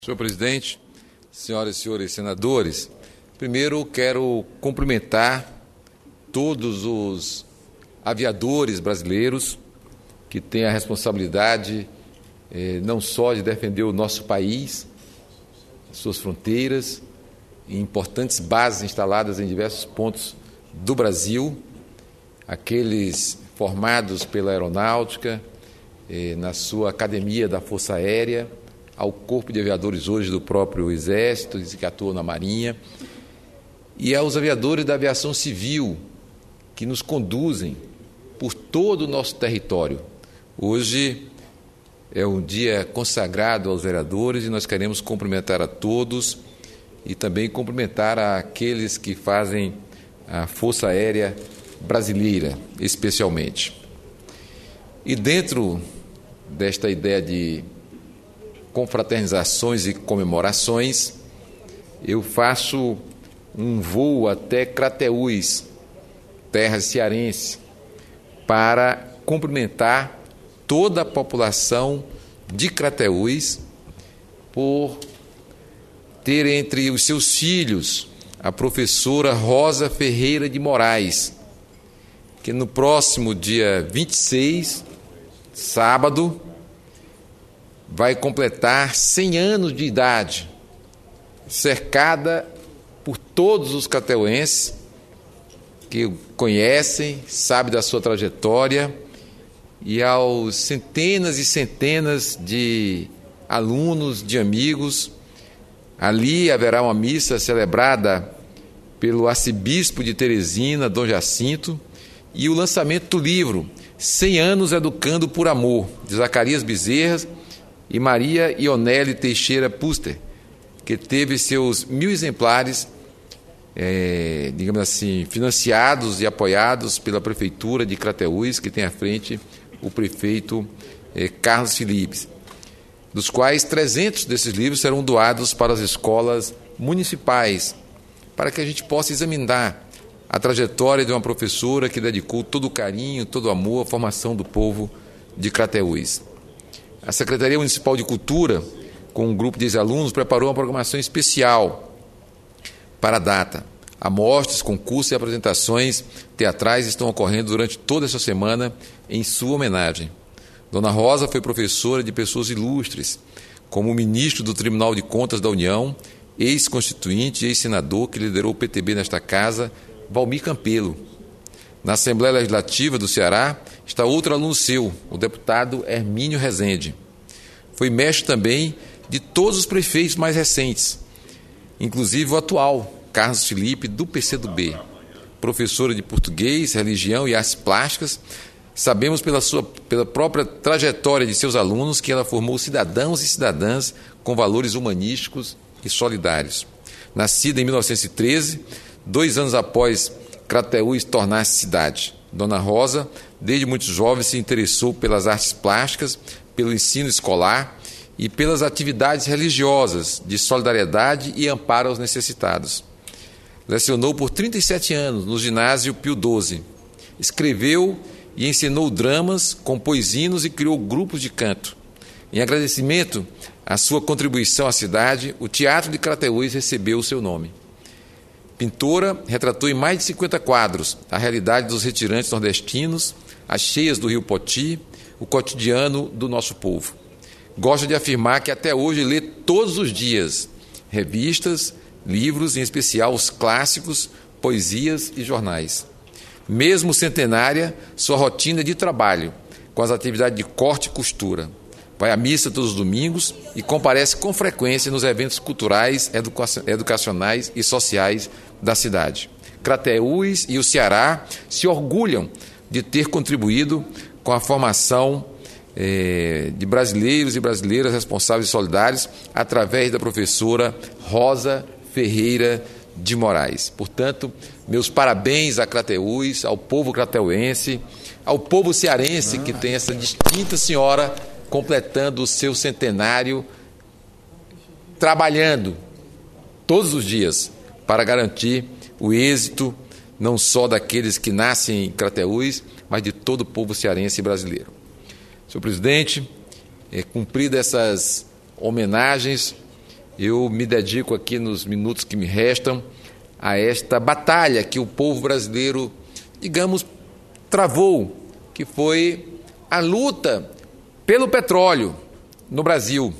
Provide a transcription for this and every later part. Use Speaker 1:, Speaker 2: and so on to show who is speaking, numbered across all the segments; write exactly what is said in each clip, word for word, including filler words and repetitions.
Speaker 1: Senhor presidente, senhoras e senhores senadores, primeiro quero cumprimentar todos os aviadores brasileiros que têm a responsabilidade eh, não só de defender o nosso país, suas fronteiras, e importantes bases instaladas em diversos pontos do Brasil, aqueles formados pela aeronáutica, eh, na sua academia da Força Aérea, ao Corpo de Aviadores hoje do próprio Exército, que atuam na Marinha, e aos aviadores da aviação civil, que nos conduzem por todo o nosso território. Hoje é um dia consagrado aos vereadores e nós queremos cumprimentar a todos e também cumprimentar aqueles que fazem a Força Aérea Brasileira, especialmente. E dentro desta ideia de confraternizações e comemorações, eu faço um voo até Crateús, terra cearense, para cumprimentar toda a população de Crateús por ter entre os seus filhos a professora Rosa Ferreira de Moraes, que no próximo dia vinte e seis, sábado, vai completar cem anos de idade, cercada por todos os crateuenses que o conhecem, sabem da sua trajetória, e aos centenas e centenas de alunos, de amigos. Ali haverá uma missa celebrada pelo arcebispo de Teresina, Dom Jacinto, e o lançamento do livro cem anos Educando por Amor, de Zacarias Bezerra e Maria Ionele Teixeira Puster, que teve seus mil exemplares, é, digamos assim, financiados e apoiados pela Prefeitura de Crateús, que tem à frente o prefeito é, Carlos Philipes, dos quais trezentos desses livros serão doados para as escolas municipais, para que a gente possa examinar a trajetória de uma professora que dedicou todo o carinho, todo o amor à formação do povo de Crateús. A Secretaria Municipal de Cultura, com um grupo de ex-alunos, preparou uma programação especial para a data. Amostras, concursos e apresentações teatrais estão ocorrendo durante toda essa semana em sua homenagem. Dona Rosa foi professora de pessoas ilustres, como o ministro do Tribunal de Contas da União, ex-constituinte e ex-senador que liderou o P T B nesta casa, Valmir Campelo. Na Assembleia Legislativa do Ceará está outro aluno seu, o deputado Hermínio Rezende. Foi mestre também de todos os prefeitos mais recentes, inclusive o atual, Carlos Felipe, do P C do B. Professora de português, religião e artes plásticas, sabemos pela, sua, pela própria trajetória de seus alunos que ela formou cidadãos e cidadãs com valores humanísticos e solidários. Nascida em mil novecentos e treze, dois anos após Crateús tornar-se cidade, Dona Rosa, desde muito jovem, se interessou pelas artes plásticas, pelo ensino escolar e pelas atividades religiosas de solidariedade e amparo aos necessitados. Lecionou por trinta e sete anos no ginásio Pio doze. Escreveu e ensinou dramas, compôs hinos e criou grupos de canto. Em agradecimento à sua contribuição à cidade, o Teatro de Crateús recebeu o seu nome. Pintora, retratou em mais de cinquenta quadros a realidade dos retirantes nordestinos, as cheias do rio Poti, o cotidiano do nosso povo. Gosta de afirmar que até hoje lê todos os dias revistas, livros, em especial os clássicos, poesias e jornais. Mesmo centenária, sua rotina é de trabalho, com as atividades de corte e costura. Vai à missa todos os domingos e comparece com frequência nos eventos culturais, educa- educacionais e sociais da cidade. Crateús e o Ceará se orgulham de ter contribuído com a formação eh, de brasileiros e brasileiras responsáveis e solidários através da professora Rosa Ferreira de Moraes. Portanto, meus parabéns a Crateús, ao povo crateuense, ao povo cearense que tem essa distinta senhora completando o seu centenário, trabalhando todos os dias para garantir o êxito não só daqueles que nascem em Crateús, mas de todo o povo cearense e brasileiro. Senhor presidente, é, cumpridas essas homenagens, eu me dedico aqui nos minutos que me restam a esta batalha que o povo brasileiro, digamos, travou, que foi a luta pelo petróleo no Brasil.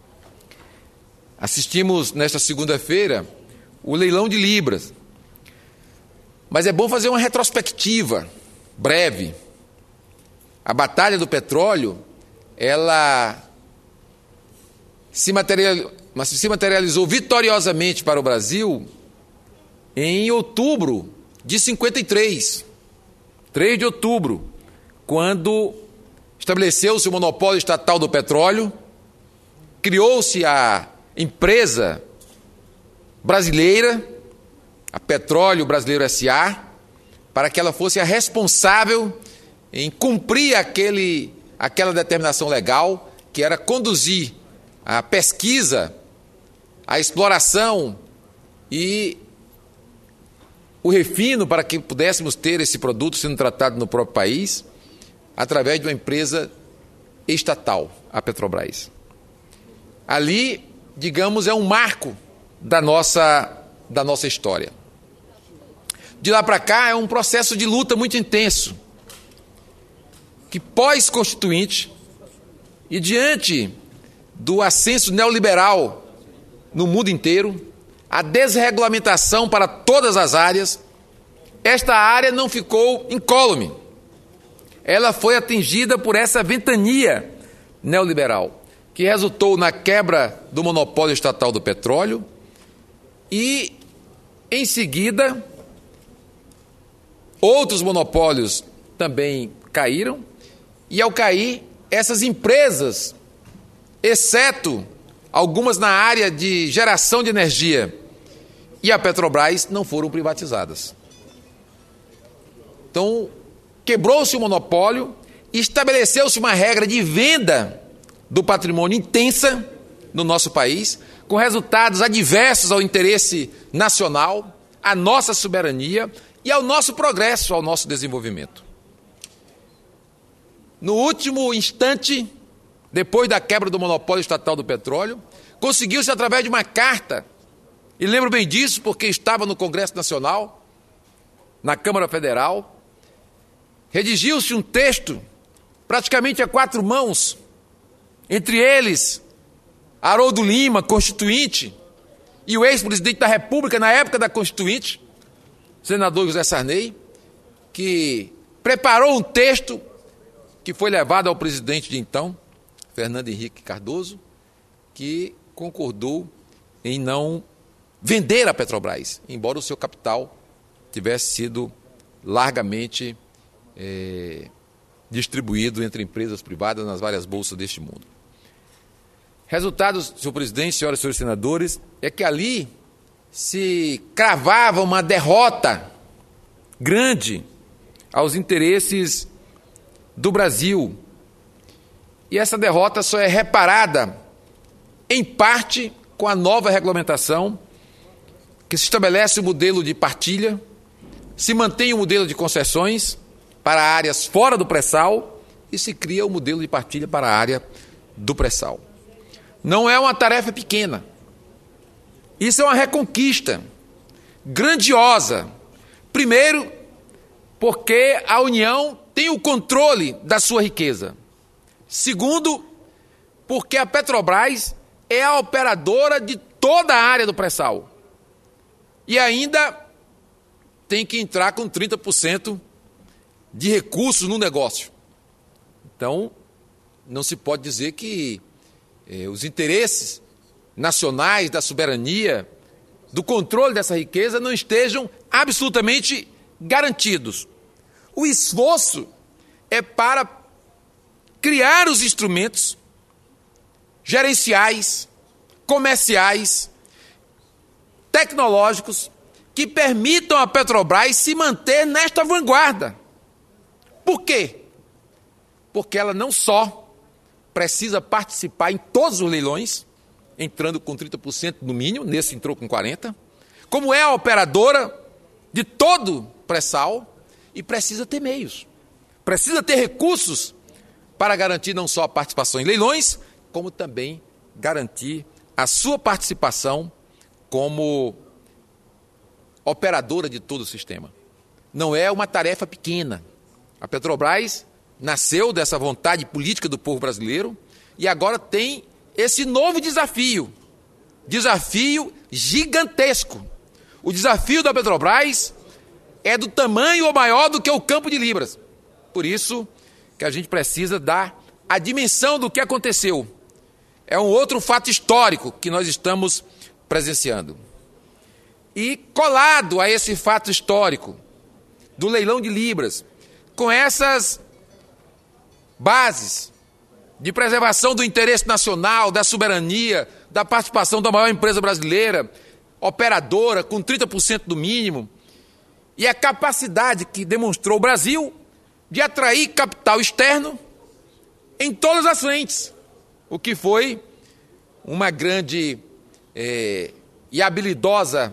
Speaker 1: Assistimos nesta segunda-feira o leilão de Libras, mas é bom fazer uma retrospectiva breve. A batalha do petróleo, ela se materializou, mas se materializou vitoriosamente para o Brasil em outubro de cinquenta e três, três de outubro, quando estabeleceu-se o monopólio estatal do petróleo, criou-se a empresa brasileira, a Petróleo Brasileiro S A, para que ela fosse a responsável em cumprir aquele, aquela determinação legal, que era conduzir a pesquisa, a exploração e o refino para que pudéssemos ter esse produto sendo tratado no próprio país, através de uma empresa estatal, a Petrobras. Ali, digamos, é um marco da nossa, da nossa história. De lá para cá é um processo de luta muito intenso, que pós-constituinte e diante do ascenso neoliberal no mundo inteiro, a desregulamentação para todas as áreas, esta área não ficou incólume. Ela foi atingida por essa ventania neoliberal, que resultou na quebra do monopólio estatal do petróleo e, em seguida, outros monopólios também caíram, e ao cair, essas empresas, exceto algumas na área de geração de energia e a Petrobras, não foram privatizadas. Então, quebrou-se o monopólio, estabeleceu-se uma regra de venda do patrimônio intensa no nosso país, com resultados adversos ao interesse nacional, à nossa soberania e ao nosso progresso, ao nosso desenvolvimento. No último instante, depois da quebra do monopólio estatal do petróleo, conseguiu-se através de uma carta, e lembro bem disso porque estava no Congresso Nacional, na Câmara Federal, redigiu-se um texto praticamente a quatro mãos, entre eles Haroldo Lima, constituinte, e o ex-presidente da República na época da constituinte, senador José Sarney, que preparou um texto que foi levado ao presidente de então, Fernando Henrique Cardoso, que concordou em não vender a Petrobras, embora o seu capital tivesse sido largamente é, distribuído entre empresas privadas nas várias bolsas deste mundo. Resultado, senhor presidente, senhoras e senhores senadores, é que ali se cravava uma derrota grande aos interesses do Brasil. E essa derrota só é reparada, em parte, com a nova regulamentação, que se estabelece o modelo de partilha, se mantém o modelo de concessões para áreas fora do pré-sal e se cria o modelo de partilha para a área do pré-sal. Não é uma tarefa pequena. Isso é uma reconquista grandiosa. Primeiro, porque a União tem o controle da sua riqueza. Segundo, porque a Petrobras é a operadora de toda a área do pré-sal. E ainda tem que entrar com trinta por cento de recursos no negócio. Então, não se pode dizer que eh, os interesses nacionais da soberania, do controle dessa riqueza, não estejam absolutamente garantidos. O esforço é para criar os instrumentos gerenciais, comerciais, tecnológicos que permitam à Petrobras se manter nesta vanguarda. Por quê? Porque ela não só precisa participar em todos os leilões, entrando com trinta por cento no mínimo, nesse entrou com quarenta por cento, como é a operadora de todo pré-sal, e precisa ter meios, precisa ter recursos para garantir não só a participação em leilões, como também garantir a sua participação como operadora de todo o sistema. Não é uma tarefa pequena. A Petrobras nasceu dessa vontade política do povo brasileiro e agora tem esse novo desafio. Desafio gigantesco. O desafio da Petrobras é do tamanho ou maior do que o Campo de Libras. Por isso que a gente precisa dar a dimensão do que aconteceu. É um outro fato histórico que nós estamos presenciando. E colado a esse fato histórico do leilão de Libras, com essas bases de preservação do interesse nacional, da soberania, da participação da maior empresa brasileira, operadora, com trinta por cento do mínimo, e a capacidade que demonstrou o Brasil de atrair capital externo em todas as frentes, o que foi uma grande é, e habilidosa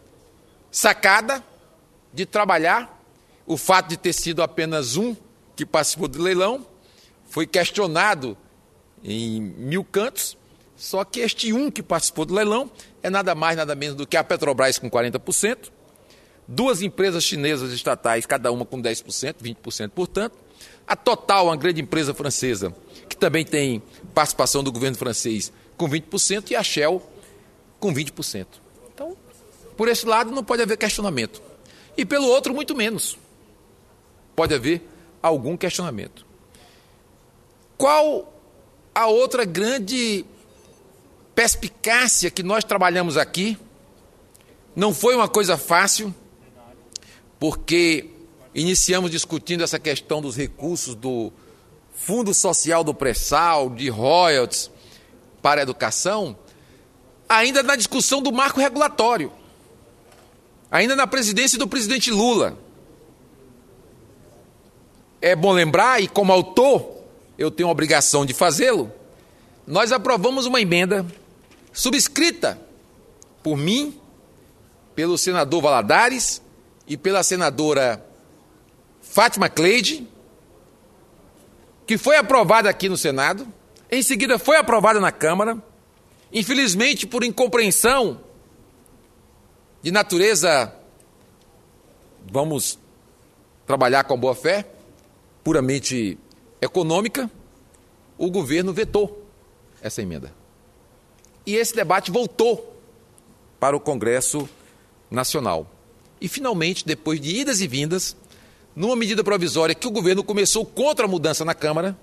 Speaker 1: sacada de trabalhar. O fato de ter sido apenas um que participou do leilão foi questionado em mil cantos, só que este um que participou do leilão é nada mais, nada menos do que a Petrobras com quarenta por cento, duas empresas chinesas estatais, cada uma com dez por cento, vinte por cento, portanto, a Total, uma grande empresa francesa, que também tem participação do governo francês, com vinte por cento, e a Shell com vinte por cento. Então, por esse lado, não pode haver questionamento. E pelo outro, muito menos. Pode haver algum questionamento. Qual a outra grande perspicácia que nós trabalhamos aqui? Não foi uma coisa fácil, porque iniciamos discutindo essa questão dos recursos do Fundo Social do Pré-Sal, de royalties para a educação, ainda na discussão do marco regulatório, ainda na presidência do presidente Lula. É bom lembrar, e como autor, eu tenho a obrigação de fazê-lo, nós aprovamos uma emenda subscrita por mim, pelo senador Valadares e pela senadora Fátima Cleide, que foi aprovada aqui no Senado, em seguida foi aprovada na Câmara, infelizmente por incompreensão de natureza, vamos trabalhar com boa fé, puramente econômica, o governo vetou essa emenda. E esse debate voltou para o Congresso Nacional. E, finalmente, depois de idas e vindas, numa medida provisória que o governo começou contra a mudança na Câmara,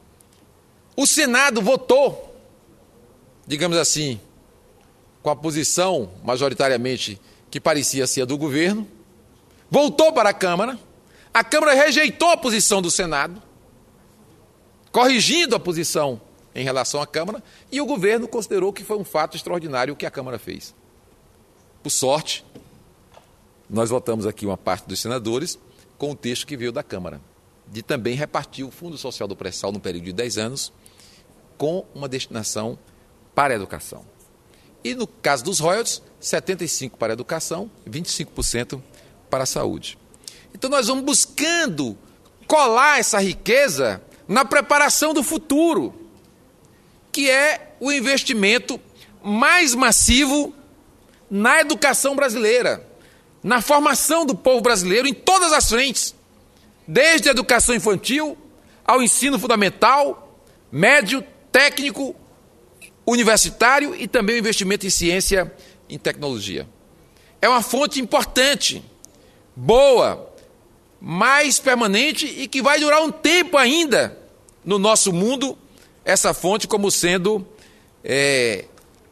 Speaker 1: o Senado votou, digamos assim, com a posição majoritariamente que parecia ser a do governo, voltou para a Câmara, a Câmara rejeitou a posição do Senado, corrigindo a posição em relação à Câmara, e o governo considerou que foi um fato extraordinário o que a Câmara fez. Por sorte, nós votamos aqui uma parte dos senadores com o texto que veio da Câmara, de também repartir o Fundo Social do Pré-Sal no período de dez anos com uma destinação para a educação. E no caso dos royalties, setenta e cinco por cento para a educação e vinte e cinco por cento para a saúde. Então nós vamos buscando colar essa riqueza na preparação do futuro, que é o investimento mais massivo na educação brasileira, na formação do povo brasileiro em todas as frentes, desde a educação infantil ao ensino fundamental, médio, técnico, universitário e também o investimento em ciência e em tecnologia. É uma fonte importante, boa, mais permanente e que vai durar um tempo ainda no nosso mundo, essa fonte como sendo é,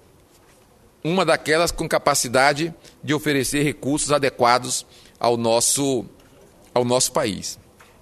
Speaker 1: uma daquelas com capacidade de oferecer recursos adequados ao nosso, ao nosso país.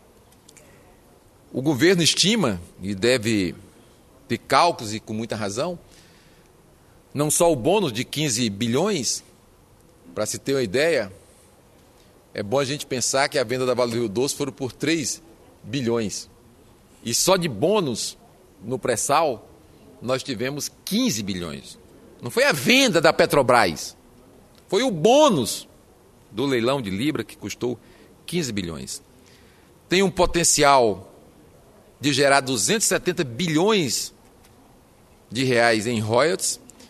Speaker 1: O governo estima, e deve ter cálculos e com muita razão, não só o bônus de quinze bilhões, para se ter uma ideia, é bom a gente pensar que a venda da Vale do Rio Doce foram por três bilhões. E só de bônus no pré-sal nós tivemos quinze bilhões. Não foi a venda da Petrobras, foi o bônus do leilão de Libra que custou quinze bilhões. Tem um potencial de gerar duzentos e setenta bilhões de reais em royalties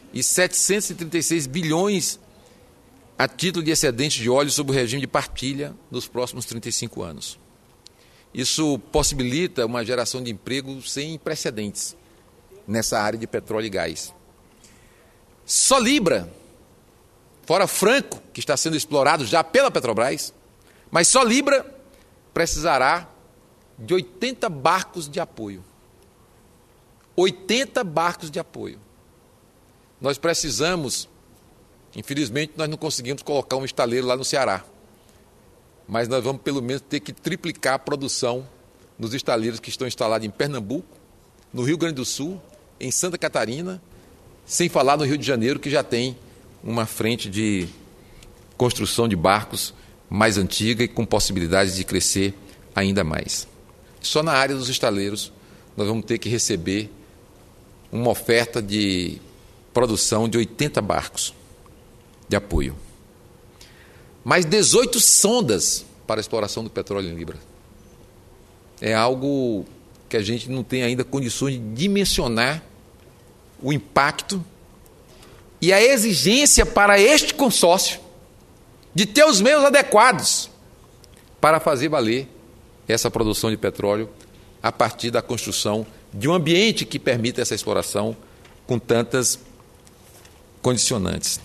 Speaker 1: e setecentos e trinta e seis bilhões a título de excedente de óleo sob o regime de partilha nos próximos trinta e cinco anos. Isso possibilita uma geração de emprego sem precedentes nessa área de petróleo e gás. Só Libra, fora Franco, que está sendo explorado já pela Petrobras, mas só Libra precisará de oitenta barcos de apoio. oitenta barcos de apoio. Nós precisamos, infelizmente, nós não conseguimos colocar um estaleiro lá no Ceará, mas nós vamos pelo menos ter que triplicar a produção nos estaleiros que estão instalados em Pernambuco, no Rio Grande do Sul, em Santa Catarina, sem falar no Rio de Janeiro, que já tem uma frente de construção de barcos mais antiga e com possibilidades de crescer ainda mais. Só na área dos estaleiros nós vamos ter que receber uma oferta de produção de oitenta barcos de apoio. Mais dezoito sondas para a exploração do petróleo em Libra. É algo que a gente não tem ainda condições de dimensionar o impacto e a exigência para este consórcio de ter os meios adequados para fazer valer essa produção de petróleo a partir da construção de um ambiente que permita essa exploração com tantas condicionantes.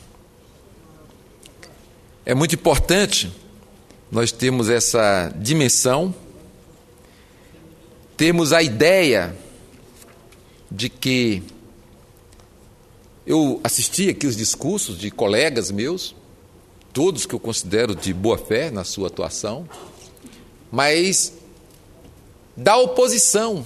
Speaker 1: É muito importante nós termos essa dimensão, termos a ideia de que eu assisti aqui os discursos de colegas meus, todos que eu considero de boa fé na sua atuação, mas da oposição.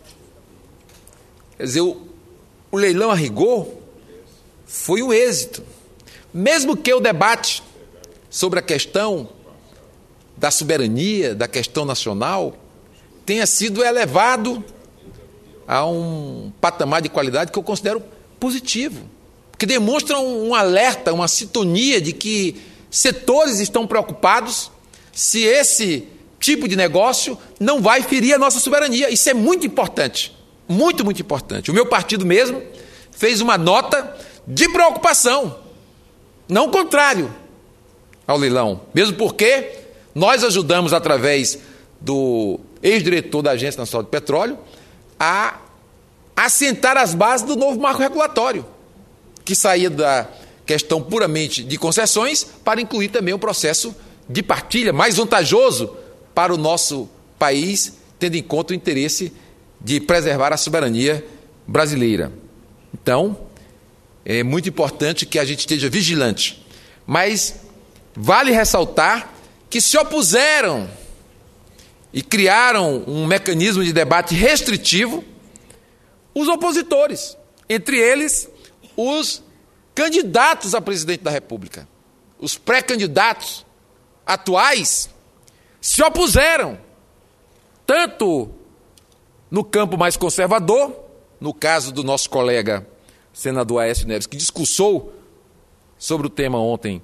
Speaker 1: Quer dizer, o, o leilão a rigor foi um êxito. Mesmo que o debate sobre a questão da soberania, da questão nacional, tenha sido elevado a um patamar de qualidade que eu considero positivo, que demonstra um, um alerta, uma sintonia de que setores estão preocupados se esse tipo de negócio não vai ferir a nossa soberania. Isso é muito importante, muito, muito importante. O meu partido mesmo fez uma nota de preocupação, não o contrário ao leilão, mesmo porque nós ajudamos, através do ex-diretor da Agência Nacional de Petróleo, a assentar as bases do novo marco regulatório, que saía da questão puramente de concessões para incluir também o processo de partilha mais vantajoso para o nosso país, tendo em conta o interesse de preservar a soberania brasileira. Então, é muito importante que a gente esteja vigilante, mas vale ressaltar que se opuseram e criaram um mecanismo de debate restritivo os opositores, entre eles os candidatos a presidente da República. Os pré-candidatos atuais se opuseram, tanto no campo mais conservador, no caso do nosso colega senador Aécio Neves, que discursou sobre o tema ontem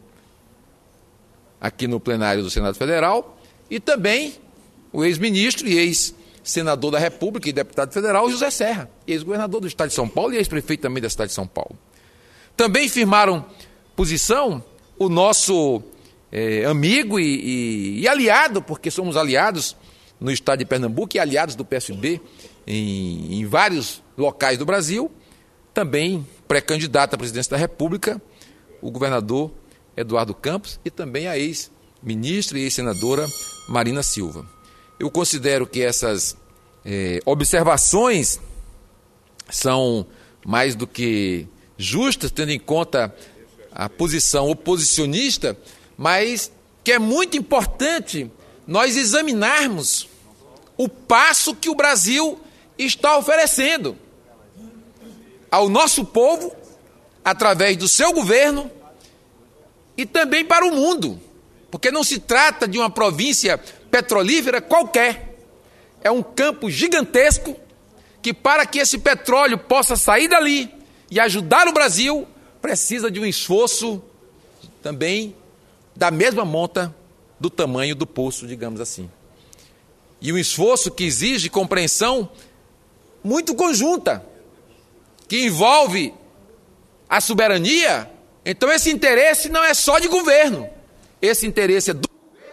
Speaker 1: aqui no plenário do Senado Federal, e também o ex-ministro e ex-senador da República e deputado federal José Serra, ex-governador do estado de São Paulo e ex-prefeito também da cidade de São Paulo. Também firmaram posição o nosso é, amigo e, e, e aliado, porque somos aliados no estado de Pernambuco e aliados do P S B em, em vários locais do Brasil, também pré-candidato à presidência da República, o governador Eduardo Campos, e também a ex-ministra e ex-senadora Marina Silva. Eu considero que essas eh, observações são mais do que justas, tendo em conta a posição oposicionista, mas que é muito importante nós examinarmos o passo que o Brasil está oferecendo ao nosso povo, através do seu governo, e também para o mundo, porque não se trata de uma província petrolífera qualquer. É um campo gigantesco que, para que esse petróleo possa sair dali e ajudar o Brasil, precisa de um esforço também da mesma monta do tamanho do poço, digamos assim. E um esforço que exige compreensão muito conjunta, que envolve a soberania, então esse interesse não é só de governo, esse interesse é do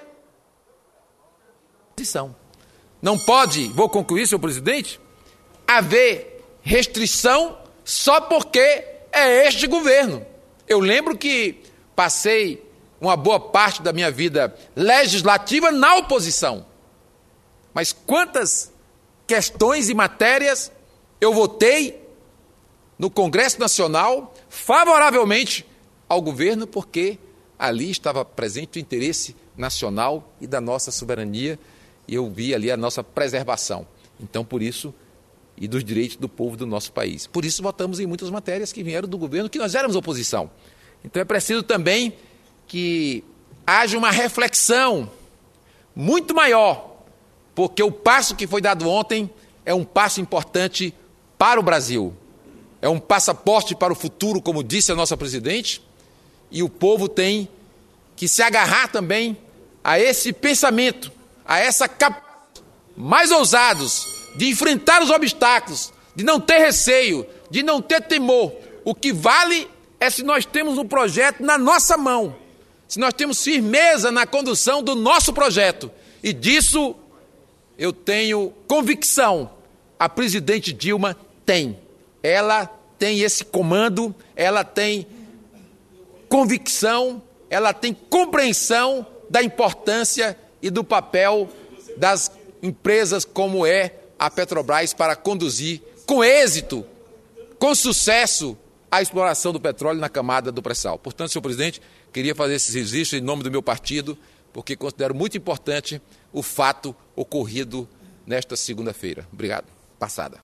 Speaker 1: oposição. Não pode, vou concluir, senhor presidente, haver restrição só porque é este governo. Eu lembro que passei uma boa parte da minha vida legislativa na oposição. Mas quantas questões e matérias eu votei no Congresso Nacional favoravelmente ao governo, porque ali estava presente o interesse nacional e da nossa soberania, e eu vi ali a nossa preservação. Então, por isso, e dos direitos do povo do nosso país. Por isso, votamos em muitas matérias que vieram do governo, que nós éramos oposição. Então, é preciso também que haja uma reflexão muito maior, porque o passo que foi dado ontem é um passo importante para o Brasil. É um passaporte para o futuro, como disse a nossa presidente, e o povo tem que se agarrar também a esse pensamento, a essa capacidade mais ousados de enfrentar os obstáculos, de não ter receio, de não ter temor. O que vale é se nós temos um projeto na nossa mão, se nós temos firmeza na condução do nosso projeto. E disso eu tenho convicção, a presidente Dilma tem. Ela tem esse comando, ela tem convicção, ela tem compreensão da importância e do papel das empresas como é a Petrobras para conduzir com êxito, com sucesso, a exploração do petróleo na camada do pré-sal. Portanto, senhor presidente, queria fazer esse registro em nome do meu partido, porque considero muito importante o fato ocorrido nesta segunda-feira. Obrigado. Passada.